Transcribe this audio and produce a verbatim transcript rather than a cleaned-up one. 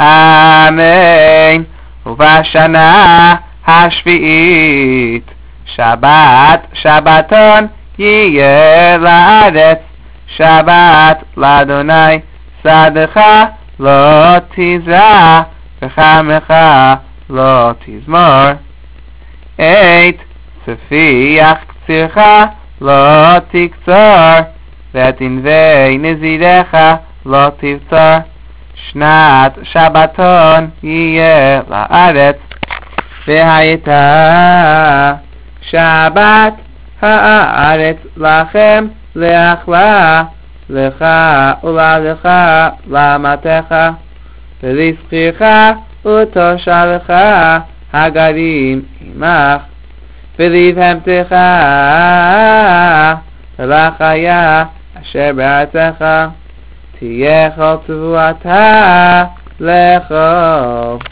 אמן. ובשנה השביעית שבת שבתון יהיה לארץ, שבת לאדוני שדך לא תזרע וחמך לא תזמור. עת צפיח קצירך לא תקצור, ואת ענבי נזירך לא תבצור. שנת שבתון יהיה לארץ, והייתה שבת הארץ לכם לאכלה, לך ולעבדך לאמתך ולשכירך ולתושבך הגרים עמך ולבהמתך ולחיה אשר בארצך, תהיה כל צבועתה לאכול.